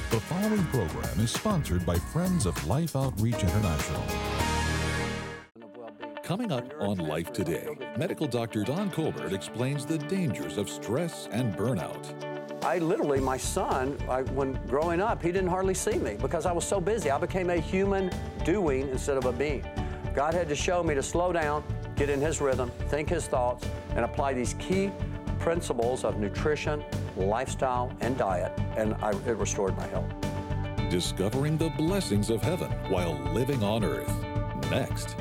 The following program is sponsored by Friends of Life Outreach International. Coming up on Life Today, medical doctor Don Colbert explains the dangers of stress and burnout. My son, when growing up, he didn't hardly see me because I was so busy. I became a human doing instead of a being. God had to show me to slow down, get in His rhythm, think His thoughts, and apply these key principles of nutrition, lifestyle, and diet, and it restored my health. Discovering the blessings of heaven while living on earth. Next.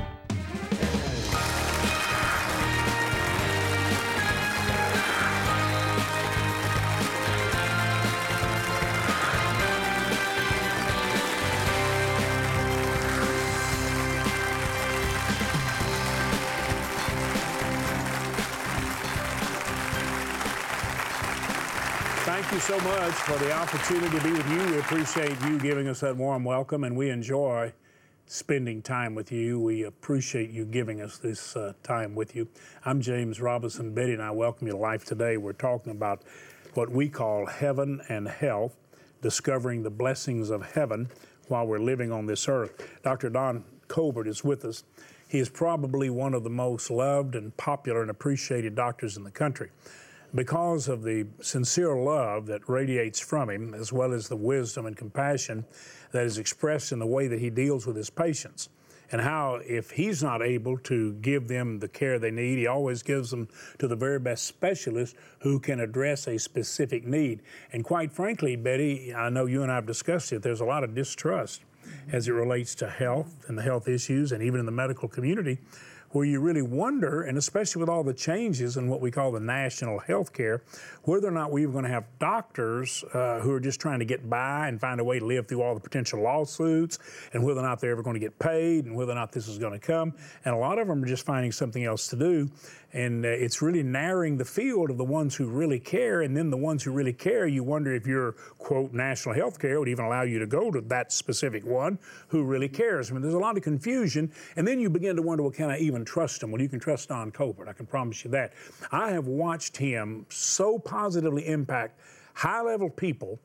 Thank you so much for the opportunity to be with you. We appreciate you giving us that warm welcome, and we enjoy spending time with you. We appreciate you giving us this time with you. I'm James Robinson. Betty and I welcome you to Life Today. We're talking about what we call heaven and health, discovering the blessings of heaven while we're living on this earth. Dr. Don Colbert is with us. He is probably one of the most loved and popular and appreciated doctors in the country, because of the sincere love that radiates from him, as well as the wisdom and compassion that is expressed in the way that he deals with his patients, and how if he's not able to give them the care they need, he always gives them to the very best specialist who can address a specific need. And quite frankly, Betty, I know you and I have discussed it, there's a lot of distrust as it relates to health and the health issues, and even in the medical community, where you really wonder, and especially with all the changes in what we call the national health care, whether or not we're going to have doctors who are just trying to get by and find a way to live through all the potential lawsuits, and whether or not they're ever going to get paid, and whether or not this is going to come. And a lot of them are just finding something else to do. And it's really narrowing the field of the ones who really care, and then the ones who really care, you wonder if your, quote, national health care would even allow you to go to that specific one who really cares. I mean, there's a lot of confusion, and then you begin to wonder, well, can I even trust him? Well, you can trust Don Colbert, I can promise you that. I have watched him so positively impact high-level people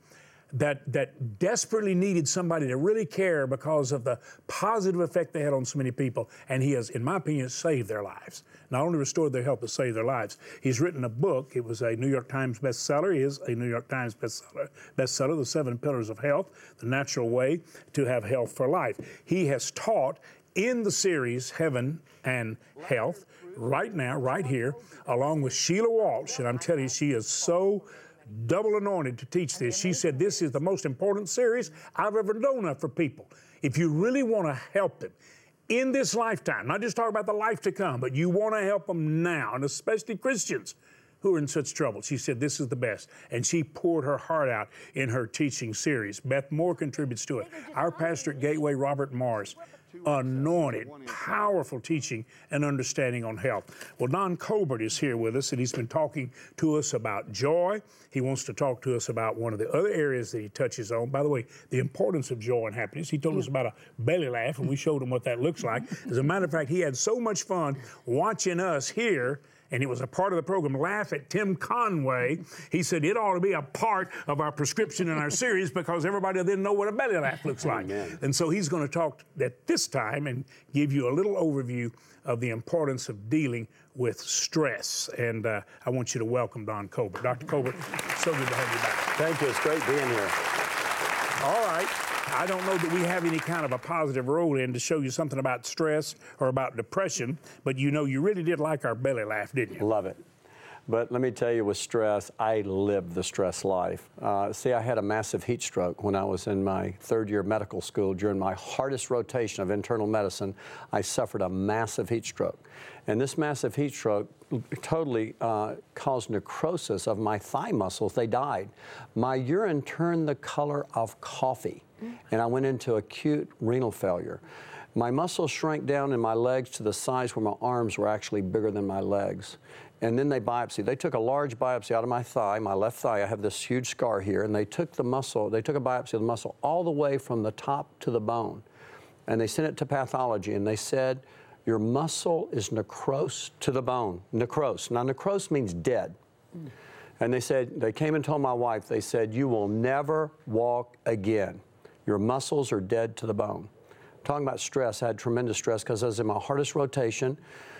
that desperately needed somebody to really care because of the positive effect they had on so many people. And he has, in my opinion, saved their lives. Not only restored their health, but saved their lives. He's written a book. It was a New York Times bestseller. He is a New York Times bestseller, The 7 Pillars of Health, The Natural Way to Have Health for Life. He has taught in the series Heaven and Health right now, right here, along with Sheila Walsh. And I'm telling you, she is so double anointed to teach this. She said this is the most important series I've ever known for people. If you really want to help them in this lifetime, not just talk about the life to come, but you want to help them now, and especially Christians who are in such trouble. She said this is the best, and she poured her heart out in her teaching series. Beth Moore contributes to it. Our pastor at Gateway, Robert Morris, anointed, powerful teaching and understanding on health. Well, Don Colbert is here with us, and he's been talking to us about joy. He wants to talk to us about one of the other areas that he touches on. By the way, the importance of joy and happiness. He told us about a belly laugh, and we showed him what that looks like. As a matter of fact, he had so much fun watching us here, and it was a part of the program, laugh at Tim Conway. He said it ought to be a part of our prescription in our series because everybody didn't know what a belly laugh looks like. Amen. And so he's going to talk at this time and give you a little overview of the importance of dealing with stress. And I want you to welcome Don Colbert. Dr. Colbert, so good to have you back. Thank you. It's great being here. All right. I don't know that we have any kind of a positive role in to show you something about stress or about depression, but you know you really did like our belly laugh, didn't you? Love it. But let me tell you, with stress, I lived the stress life. See, I had a massive heat stroke when I was in my third year of medical school. During my hardest rotation of internal medicine, I suffered a massive heat stroke. And this massive heat stroke totally caused necrosis of my thigh muscles. They died. My urine turned the color of coffee, and I went into acute renal failure. My muscles shrank down in my legs to the size where my arms were actually bigger than my legs. And then they biopsied. They took a large biopsy out of my thigh, my left thigh. I have this huge scar here, and they took the muscle, they took a biopsy of the muscle all the way from the top to the bone. And they sent it to pathology, and they said, your muscle is necrosed to the bone. Necrosed. Now, necrosed means dead. And they came and told my wife, they said, you will never walk again. Your muscles are dead to the bone. Talking about stress, I had tremendous stress because I was in my hardest rotation.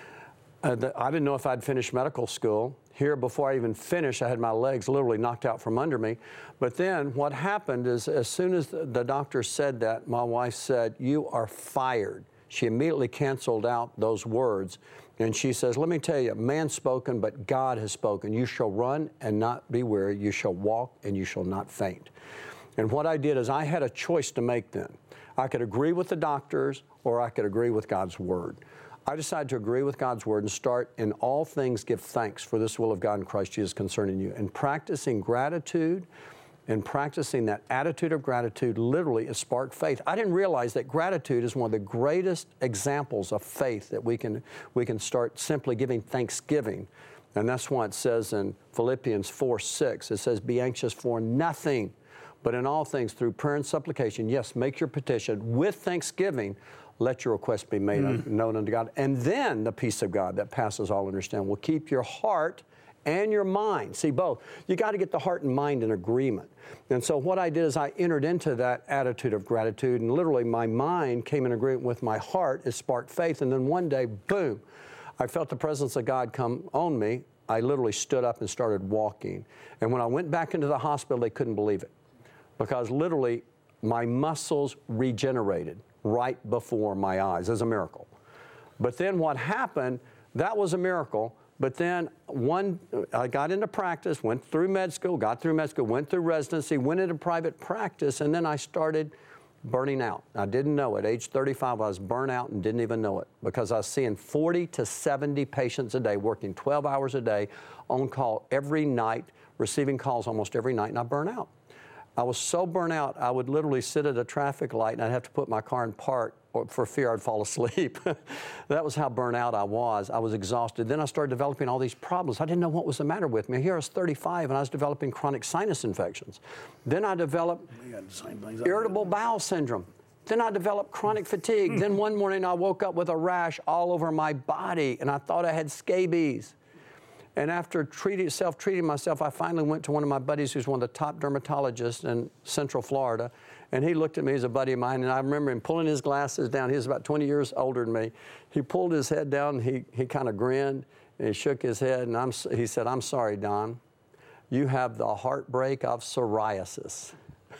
I didn't know if I'd finished medical school. Here, before I even finished, I had my legs literally knocked out from under me. But then what happened is, as soon as the doctor said that, my wife said, you are fired. She immediately canceled out those words. And she says, let me tell you, man spoken, but God has spoken. You shall run and not be weary. You shall walk and you shall not faint. And what I did is I had a choice to make then. I could agree with the doctors or I could agree with God's word. I decided to agree with God's word and start, in all things give thanks, for this will of God in Christ Jesus concerning you. And practicing gratitude and practicing that attitude of gratitude literally has sparked faith. I didn't realize that gratitude is one of the greatest examples of faith that we can start simply giving thanksgiving. And that's why it says in Philippians 4:6, it says, be anxious for nothing, but in all things through prayer and supplication, yes, make your petition with thanksgiving. Let your request be made known unto God. And then the peace of God that passes all understanding will keep your heart and your mind. See, both. You got to get the heart and mind in agreement. And so what I did is I entered into that attitude of gratitude, and literally my mind came in agreement with my heart. It sparked faith. And then one day, boom, I felt the presence of God come on me. I literally stood up and started walking. And when I went back into the hospital, they couldn't believe it, because literally my muscles regenerated right before my eyes as a miracle. But then what happened, that was a miracle. But then I got into practice, went through med school, went through residency, went into private practice, and then I started burning out. I didn't know it. Age 35, I was burnt out and didn't even know it, because I was seeing 40 to 70 patients a day, working 12 hours a day, on call every night, receiving calls almost every night, and I burned out. I was so burnt out, I would literally sit at a traffic light and I'd have to put my car in park for fear I'd fall asleep. That was how burnt out I was. I was exhausted. Then I started developing all these problems. I didn't know what was the matter with me. Here I was 35 and I was developing chronic sinus infections. Then I developed irritable bowel syndrome. Then I developed chronic fatigue. Then one morning I woke up with a rash all over my body and I thought I had scabies. And after self-treating myself, I finally went to one of my buddies who's one of the top dermatologists in Central Florida. And he looked at me as a buddy of mine, and I remember him pulling his glasses down. He was about 20 years older than me. He pulled his head down, and he kind of grinned, and he shook his head, and he said, I'm sorry, Don. You have the heartbreak of psoriasis.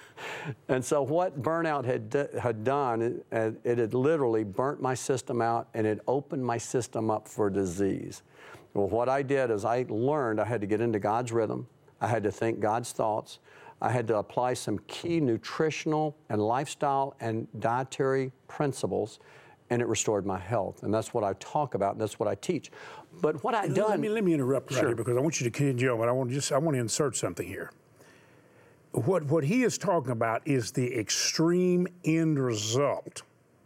And so what burnout had done, it had literally burnt my system out, and it opened my system up for disease. Well, what I did is I learned I had to get into God's rhythm. I had to think God's thoughts. I had to apply some key nutritional and lifestyle and dietary principles, and it restored my health. And that's what I talk about, and that's what I teach. But what I've done... Let me interrupt right here, because I want you to continue on, but I want to insert something here. What he is talking about is the extreme end result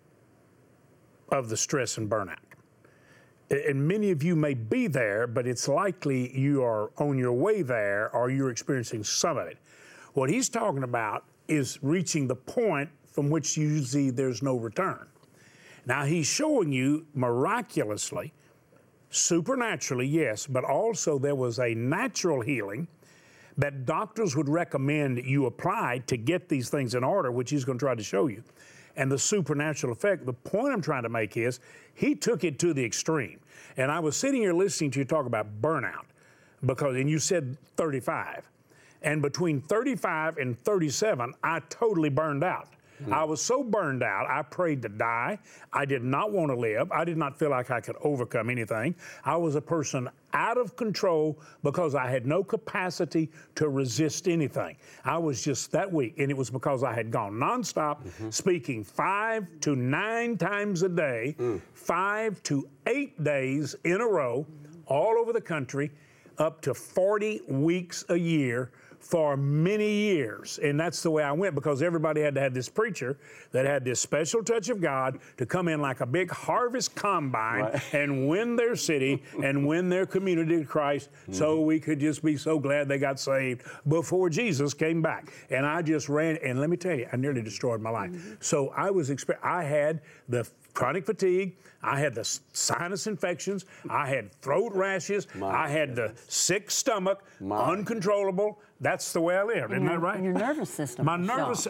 of the stress and burnout. And many of you may be there, but it's likely you are on your way there or you're experiencing some of it. What he's talking about is reaching the point from which usually there's no return. Now, he's showing you miraculously, supernaturally, yes, but also there was a natural healing that doctors would recommend you apply to get these things in order, which he's going to try to show you. And the supernatural effect, the point I'm trying to make is he took it to the extreme. And I was sitting here listening to you talk about burnout, and you said 35. And between 35 and 37, I totally burned out. I was so burned out, I prayed to die. I did not want to live. I did not feel like I could overcome anything. I was a person out of control because I had no capacity to resist anything. I was just that weak, and it was because I had gone nonstop, speaking 5 to 9 times a day, 5 to 8 days in a row, all over the country, up to 40 weeks a year, for many years. And that's the way I went, because everybody had to have this preacher that had this special touch of God to come in like a big harvest combine and win their city and win their community to Christ, so we could just be so glad they got saved before Jesus came back. And I just ran, and let me tell you, I nearly destroyed my life. So I had the chronic fatigue, I had the sinus infections, I had throat rashes, I had the sick stomach, uncontrollable. That's the way I lived, isn't that right? Your nervous system. My nervous,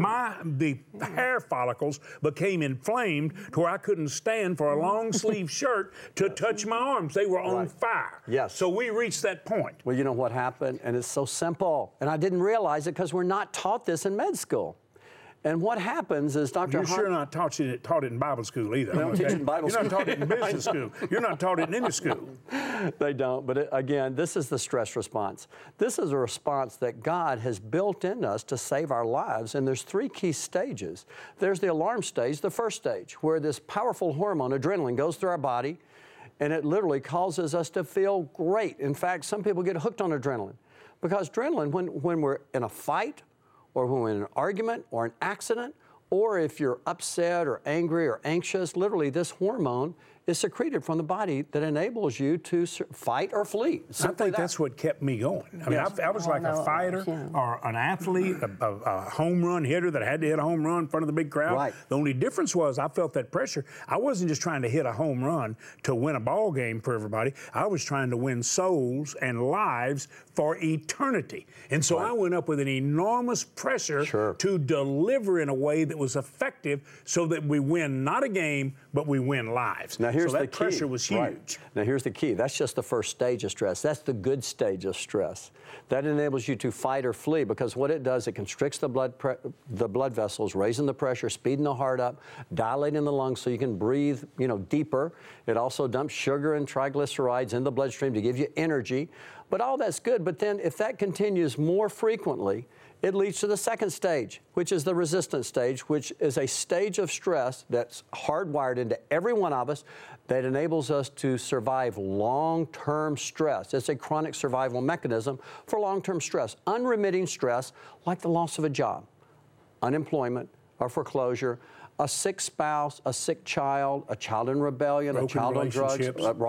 the hair follicles became inflamed to where I couldn't stand for a long sleeve shirt to touch my arms. They were on fire. Yes. So we reached that point. Well, you know what happened? And it's so simple. And I didn't realize it because we're not taught this in med school. And what happens is Dr. You're sure not taught it in Bible school either. They don't teach it in Bible school. You're not taught it in business school. You're not taught it in any school. They don't. But again, this is the stress response. This is a response that God has built in us to save our lives. And there's 3 key stages. There's the alarm stage, the first stage, where this powerful hormone, adrenaline, goes through our body, and it literally causes us to feel great. In fact, some people get hooked on adrenaline, because adrenaline, when we're in a fight, or when we're in an argument or an accident, or if you're upset or angry or anxious, literally this hormone is secreted from the body that enables you to fight or flee. I think that's what kept me going. I mean, I was like a fighter or an athlete, a home run hitter that had to hit a home run in front of the big crowd. Right. The only difference was I felt that pressure. I wasn't just trying to hit a home run to win a ball game for everybody. I was trying to win souls and lives for eternity. And so I went up with an enormous pressure to deliver in a way that was effective, so that we win not a game, but we win lives. Now here's so that the key. pressure was huge. Right. Now here's the key. That's just the first stage of stress. That's the good stage of stress. That enables you to fight or flee, because what it does, it constricts the blood vessels, raising the pressure, speeding the heart up, dilating the lungs so you can breathe, deeper. It also dumps sugar and triglycerides in the bloodstream to give you energy. But all that's good. But then if that continues more frequently, it leads to the second stage, which is the resistance stage, which is a stage of stress that's hardwired into every one of us that enables us to survive long-term stress. It's a chronic survival mechanism for long-term stress, unremitting stress, like the loss of a job, unemployment, or foreclosure, a sick spouse, a sick child, a child in rebellion, a child on drugs,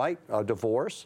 a divorce,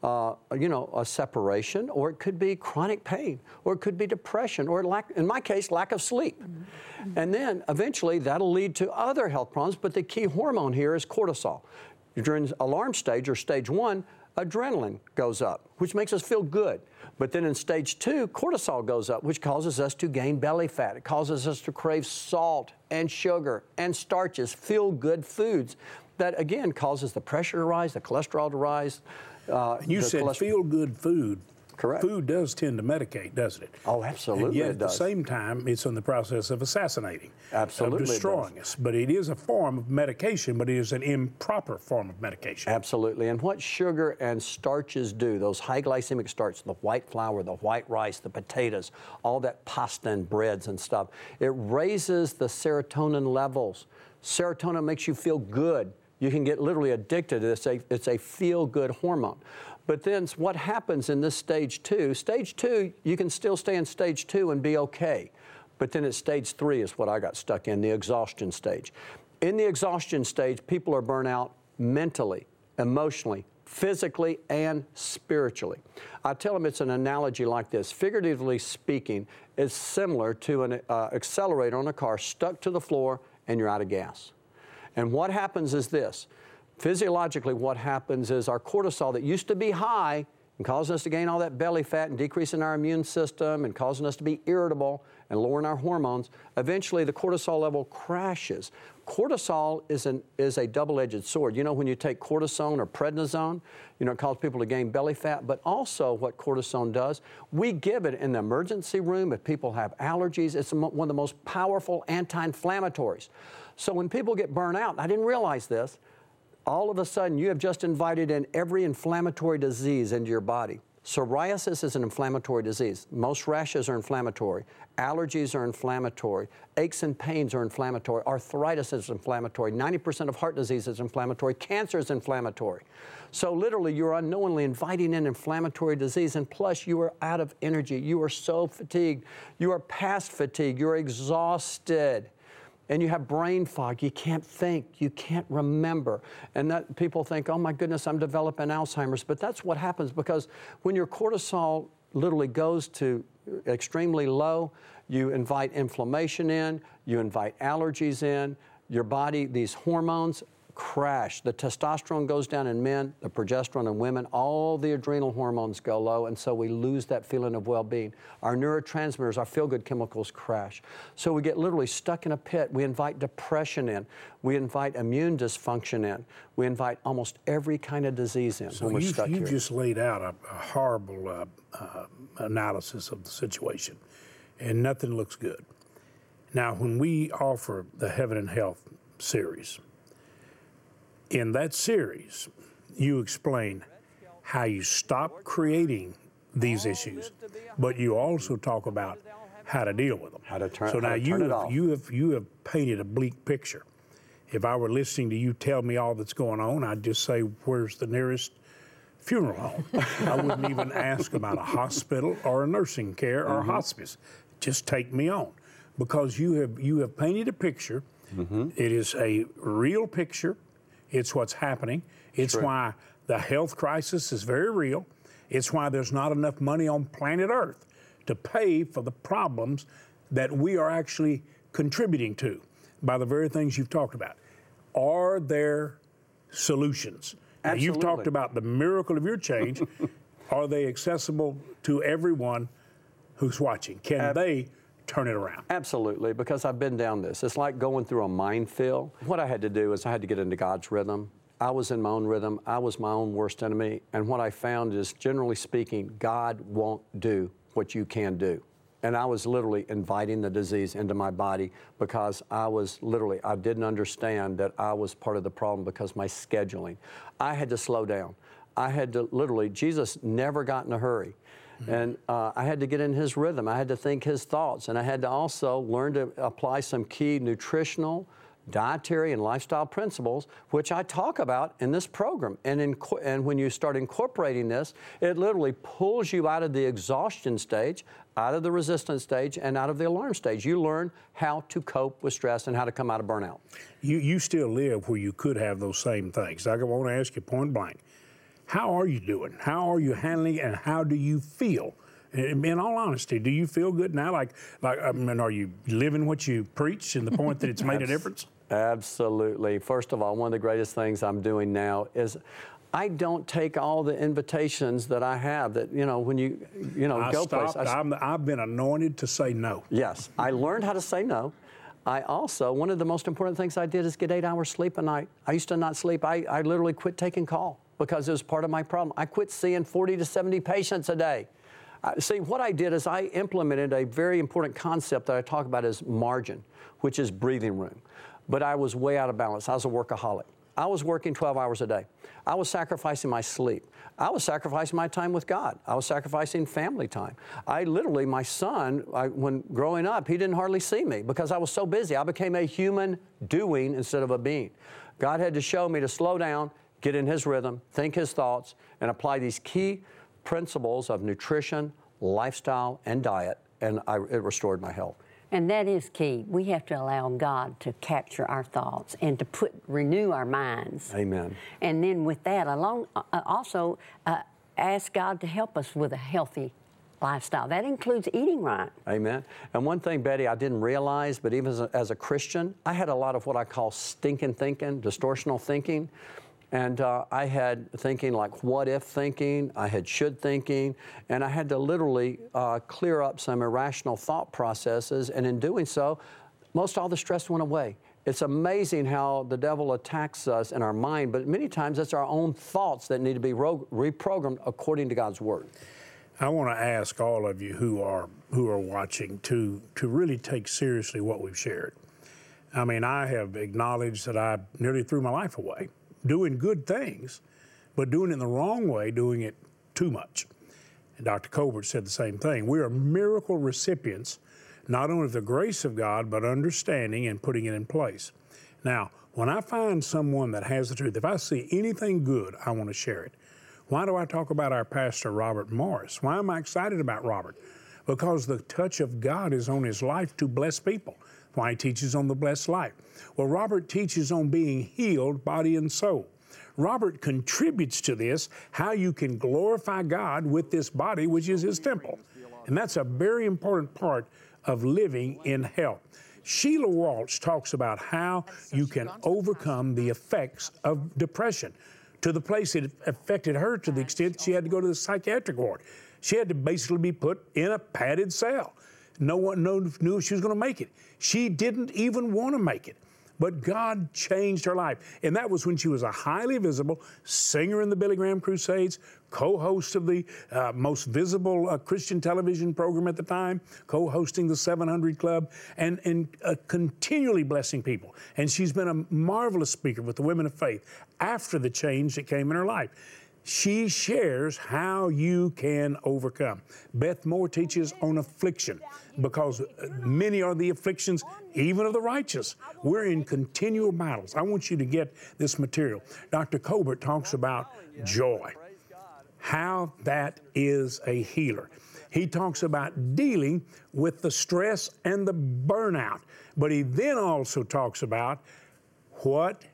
a separation, or it could be chronic pain, or it could be depression, or in my case, lack of sleep. And then eventually that'll lead to other health problems, but the key hormone here is cortisol. During alarm stage, or stage 1, adrenaline goes up, which makes us feel good. But then in stage 2, cortisol goes up, which causes us to gain belly fat. It causes us to crave salt and sugar and starches, feel-good foods. That, again, causes the pressure to rise, the cholesterol to rise. You said feel-good food. Correct. Food does tend to medicate, doesn't it? Oh, absolutely. And yet it does. At the same time, it's in the process of assassinating, absolutely, of destroying us. But it is a form of medication, but it is an improper form of medication. Absolutely. And what sugar and starches do, those high glycemic starches, the white flour, the white rice, the potatoes, all that pasta and breads and stuff, it raises the serotonin levels. Serotonin makes you feel good. You can get literally addicted to this. It's a feel-good hormone. But then what happens in this stage 2, you can still stay in stage 2 and be okay. But then at stage 3 is what I got stuck in, the exhaustion stage. In the exhaustion stage, people are burnt out mentally, emotionally, physically, and spiritually. I tell them it's an analogy like this. Figuratively speaking, it's similar to an accelerator on a car stuck to the floor and you're out of gas. And what happens is this. Physiologically, what happens is our cortisol that used to be high and causing us to gain all that belly fat and decreasing our immune system and causing us to be irritable and lowering our hormones, eventually the cortisol level crashes. Cortisol is a double-edged sword. You know, when you take cortisone or prednisone, it causes people to gain belly fat, but also what cortisone does, we give it in the emergency room if people have allergies. It's one of the most powerful anti-inflammatories. So when people get burnt out, I didn't realize this, all of a sudden you have just invited in every inflammatory disease into your body. Psoriasis is an inflammatory disease. Most rashes are inflammatory. Allergies are inflammatory. Aches and pains are inflammatory. Arthritis is inflammatory. 90% of heart disease is inflammatory. Cancer is inflammatory. So literally, you're unknowingly inviting in inflammatory disease, and plus you are out of energy. You are so fatigued. You are past fatigue. You're exhausted. And you have brain fog. You can't think. You can't remember. And that people think, oh my goodness, I'm developing Alzheimer's. But that's what happens, because when your cortisol literally goes to extremely low, you invite inflammation in, you invite allergies in, your body, these hormones crash. The testosterone goes down in men, the progesterone in women, all the adrenal hormones go low, and so we lose that feeling of well-being. Our neurotransmitters, our feel-good chemicals crash. So we get literally stuck in a pit. We invite depression in. We invite immune dysfunction in. We invite almost every kind of disease in when we're stuck here. You just laid out a horrible analysis of the situation, and nothing looks good. Now, when we offer the Heaven and Health series, in that series, you explain how you stop creating these issues, but you also talk about how to deal with them. How to turn, so now turn it off. you have painted a bleak picture. If I were listening to you tell me all that's going on, I'd just say, where's the nearest funeral home? I wouldn't even ask about a hospital or a nursing care or a hospice. Just take me on, because you have painted a picture. It is a real picture. It's what's happening. It's why the health crisis is very real. It's why there's not enough money on planet Earth to pay for the problems that we are actually contributing to by the very things you've talked about. Are there solutions? Now, you've talked about the miracle of your change. Are they accessible to everyone who's watching? Can they turn it around? Absolutely, because I've been down this. It's like going through a minefield. What I had to do is I had to get into God's rhythm. I was in my own rhythm. I was my own worst enemy. And what I found is, generally speaking, God won't do what you can do. And I was literally inviting the disease into my body, because I didn't understand that I was part of the problem because my scheduling. I had to slow down. I had to literally, Jesus never got in a hurry. And I had to get in his rhythm. I had to think his thoughts. And I had to also learn to apply some key nutritional, dietary, and lifestyle principles, which I talk about in this program. And when you start incorporating this, it literally pulls you out of the exhaustion stage, out of the resistance stage, and out of the alarm stage. You learn how to cope with stress and how to come out of burnout. You still live where you could have those same things. I want to ask you point blank. How are you doing? How are you handling it, and how do you feel? In all honesty, do you feel good now? Are you living what you preach, in the point that it's made a difference? Absolutely. First of all, one of the greatest things I'm doing now is I don't take all the invitations that I have that, when you go places. I've been anointed to say no. Yes. I learned how to say no. I also, one of the most important things I did is get 8 hours sleep a night. I used to not sleep. I literally quit taking call because it was part of my problem. I quit seeing 40 to 70 patients a day. See, what I did is I implemented a very important concept that I talk about as margin, which is breathing room. But I was way out of balance. I was a workaholic. I was working 12 hours a day. I was sacrificing my sleep. I was sacrificing my time with God. I was sacrificing family time. My son, when growing up, he didn't hardly see me because I was so busy. I became a human doing instead of a being. God had to show me to slow down, get in his rhythm, think his thoughts, and apply these key principles of nutrition, lifestyle, and diet, and it restored my health. And that is key. We have to allow God to capture our thoughts and to renew our minds. Amen. And then with that, also ask God to help us with a healthy lifestyle. That includes eating right. Amen. And one thing, Betty, I didn't realize, but even as a Christian, I had a lot of what I call stinking thinking, distortional thinking. And I had thinking like what if thinking, I had should thinking, and I had to literally clear up some irrational thought processes. And in doing so, most all the stress went away. It's amazing how the devil attacks us in our mind, but many times it's our own thoughts that need to be reprogrammed according to God's Word. I want to ask all of you who are watching to really take seriously what we've shared. I mean, I have acknowledged that I nearly threw my life away, doing good things, but doing it in the wrong way, doing it too much. And Dr. Colbert said the same thing. We are miracle recipients, not only of the grace of God, but understanding and putting it in place. Now, when I find someone that has the truth, if I see anything good, I want to share it. Why do I talk about our pastor, Robert Morris? Why am I excited about Robert? Because the touch of God is on his life to bless people. Why he teaches on the blessed life. Well, Robert teaches on being healed, body and soul. Robert contributes to this, how you can glorify God with this body, which is his temple. And that's a very important part of living in health. Sheila Walsh talks about how you can overcome the effects of depression, to the place it affected her to the extent she had to go to the psychiatric ward. She had to basically be put in a padded cell. No one knew if she was going to make it. She didn't even want to make it. But God changed her life. And that was when she was a highly visible singer in the Billy Graham Crusades, co-host of the most visible Christian television program at the time, co-hosting the 700 Club, and continually blessing people. And she's been a marvelous speaker with the women of faith after the change that came in her life. She shares how you can overcome. Beth Moore teaches on affliction, because many are the afflictions, even of the righteous. We're in continual battles. I want you to get this material. Dr. Colbert talks about joy, how that is a healer. He talks about dealing with the stress and the burnout, but he then also talks about what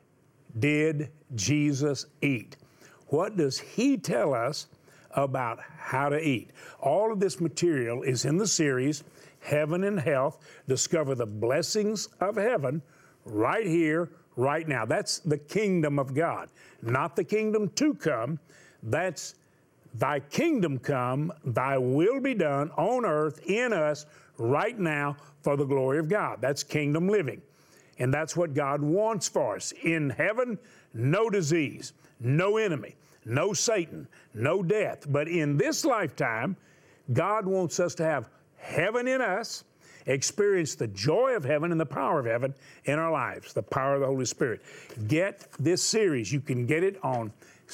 did Jesus eat? What does he tell us about how to eat? All of this material is in the series, Heaven and Health. Discover the blessings of heaven right here, right now. That's the kingdom of God, not the kingdom to come. That's thy kingdom come, thy will be done on earth, in us, right now, for the glory of God. That's kingdom living. And that's what God wants for us. In heaven, no disease, no enemy, no Satan, no death. But in this lifetime, God wants us to have heaven in us, experience the joy of heaven and the power of heaven in our lives, the power of the Holy Spirit. Get this series. You can get it on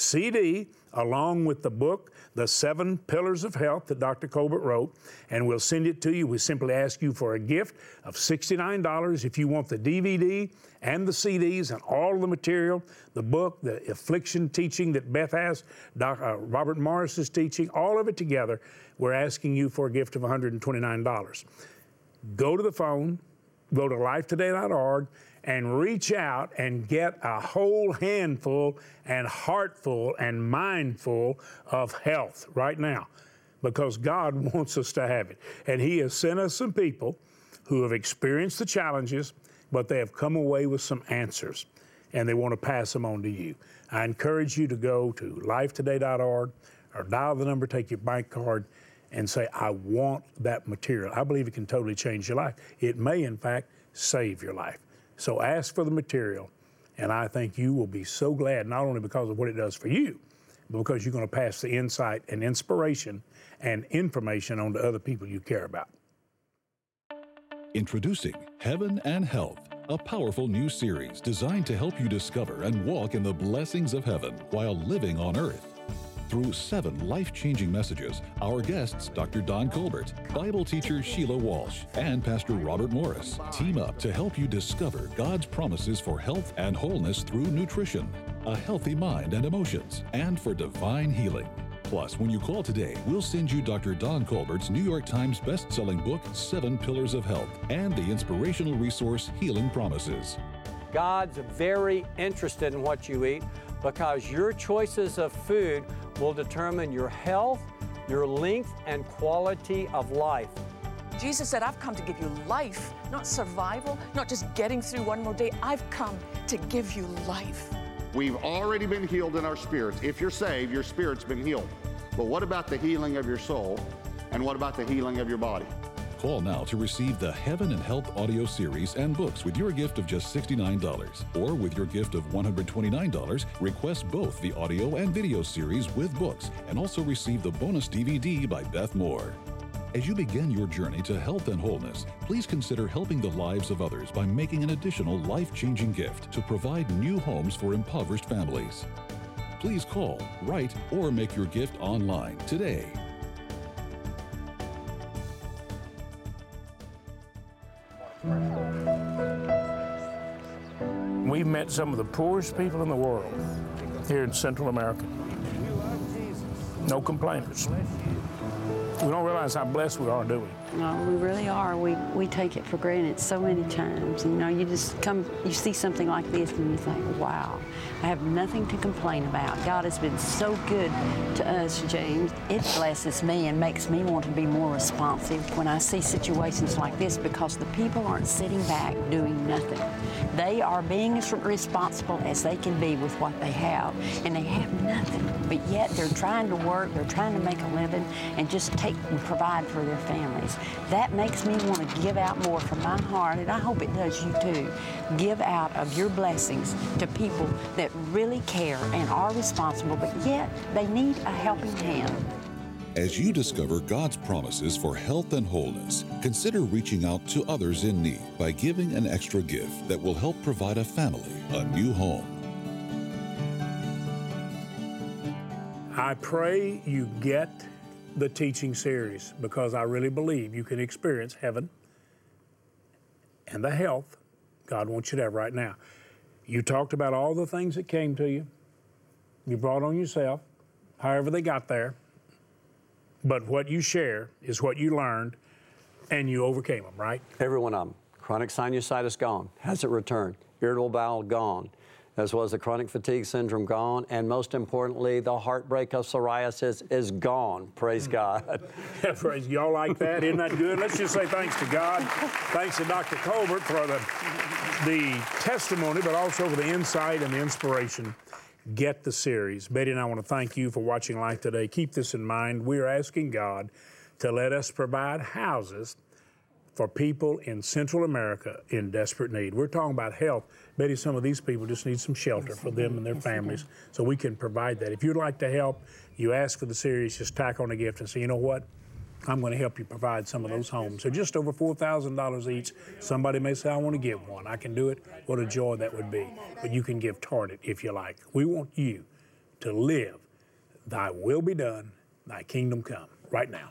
CD along with the book, The 7 Pillars of Health that Dr. Colbert wrote, and we'll send it to you. We simply ask you for a gift of $69 if you want the DVD and the CDs and all of the material, the book, the affliction teaching that Beth has, Robert Morris is teaching, all of it together. We're asking you for a gift of $129. Go to the phone, go to lifetoday.org, and reach out and get a whole handful and heartful and mindful of health right now, because God wants us to have it. And he has sent us some people who have experienced the challenges, but they have come away with some answers, and they want to pass them on to you. I encourage you to go to lifetoday.org or dial the number, take your bank card, and say, I want that material. I believe it can totally change your life. It may, in fact, save your life. So ask for the material, and I think you will be so glad, not only because of what it does for you, but because you're going to pass the insight and inspiration and information on to other people you care about. Introducing Heaven and Health, a powerful new series designed to help you discover and walk in the blessings of heaven while living on earth. Through 7 life-changing messages, our guests, Dr. Don Colbert, Bible teacher Sheila Walsh, and Pastor Robert Morris, team up to help you discover God's promises for health and wholeness through nutrition, a healthy mind and emotions, and for divine healing. Plus, when you call today, we'll send you Dr. Don Colbert's New York Times best-selling book, 7 Pillars of Health, and the inspirational resource, Healing Promises. God's very interested in what you eat, because your choices of food will determine your health, your length and quality of life. Jesus said, I've come to give you life, not survival, not just getting through one more day. I've come to give you life. We've already been healed in our spirits. If you're saved, your spirit's been healed. But what about the healing of your soul? And what about the healing of your body? Call now to receive the Heaven and Health audio series and books with your gift of just $69. Or with your gift of $129, request both the audio and video series with books, and also receive the bonus DVD by Beth Moore. As you begin your journey to health and wholeness, please consider helping the lives of others by making an additional life-changing gift to provide new homes for impoverished families. Please call, write, or make your gift online today. We've met some of the poorest people in the world here in Central America. No complainers. We don't realize how blessed we are, do we? No, we really are. We take it for granted so many times. You know, you just come, you see something like this and you think, wow, I have nothing to complain about. God has been so good to us, James. It blesses me and makes me want to be more responsive when I see situations like this, because the people aren't sitting back doing nothing. They are being as responsible as they can be with what they have, and they have nothing, but yet they're trying to work, they're trying to make a living and just take and provide for their families. That makes me want to give out more from my heart, and I hope it does you too. Give out of your blessings to people that really care and are responsible, but yet they need a helping hand. As you discover God's promises for health and wholeness, consider reaching out to others in need by giving an extra gift that will help provide a family a new home. I pray you get the teaching series, because I really believe you can experience heaven and the health God wants you to have right now. You talked about all the things that came to you. You brought on yourself, however they got there. But what you share is what you learned, and you overcame them, right? Every one of them. Chronic sinusitis gone, hasn't returned. Irritable bowel gone, as well as the chronic fatigue syndrome gone, and most importantly, the heartbreak of psoriasis is gone. Praise God. Yeah, praise. Y'all like that? Isn't that good? Let's just say thanks to God. Thanks to Dr. Colbert for the testimony, but also for the insight and the inspiration. Get the series. Betty and I want to thank you for watching Life Today. Keep this in mind. We are asking God to let us provide houses for people in Central America in desperate need. We're talking about health. Betty, some of these people just need some shelter for them and their families, so we can provide that. If you'd like to help, you ask for the series, just tack on a gift and say, you know what? I'm going to help you provide some of those homes. So just over $4,000 each. Somebody may say, I want to give one. I can do it. What a joy that would be. But you can give toward it if you like. We want you to live, thy will be done, thy kingdom come, right now.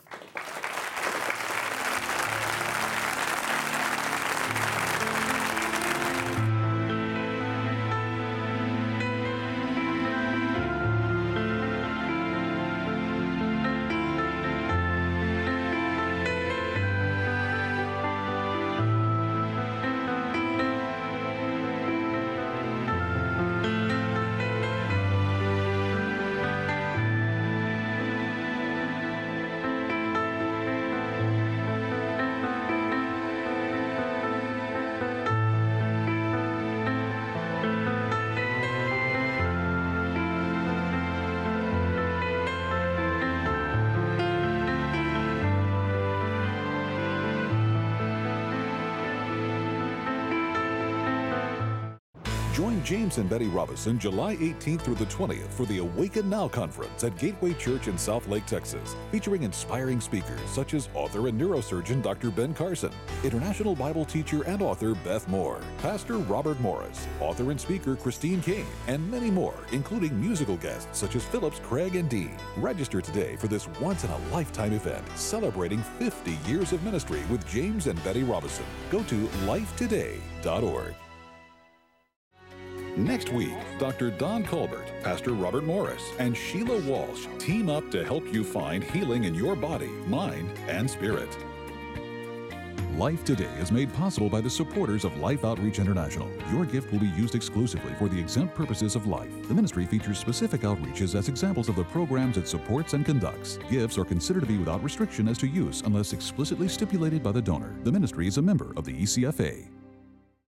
Join James and Betty Robison July 18th through the 20th for the Awaken Now Conference at Gateway Church in Southlake, Texas, featuring inspiring speakers such as author and neurosurgeon Dr. Ben Carson, international Bible teacher and author Beth Moore, Pastor Robert Morris, author and speaker Christine King, and many more, including musical guests such as Phillips, Craig, and Dean. Register today for this once-in-a-lifetime event celebrating 50 years of ministry with James and Betty Robison. Go to lifetoday.org. Next week, Dr. Don Colbert, Pastor Robert Morris, and Sheila Walsh team up to help you find healing in your body, mind, and spirit. Life Today is made possible by the supporters of Life Outreach International. Your gift will be used exclusively for the exempt purposes of life. The ministry features specific outreaches as examples of the programs it supports and conducts. Gifts are considered to be without restriction as to use unless explicitly stipulated by the donor. The ministry is a member of the ECFA.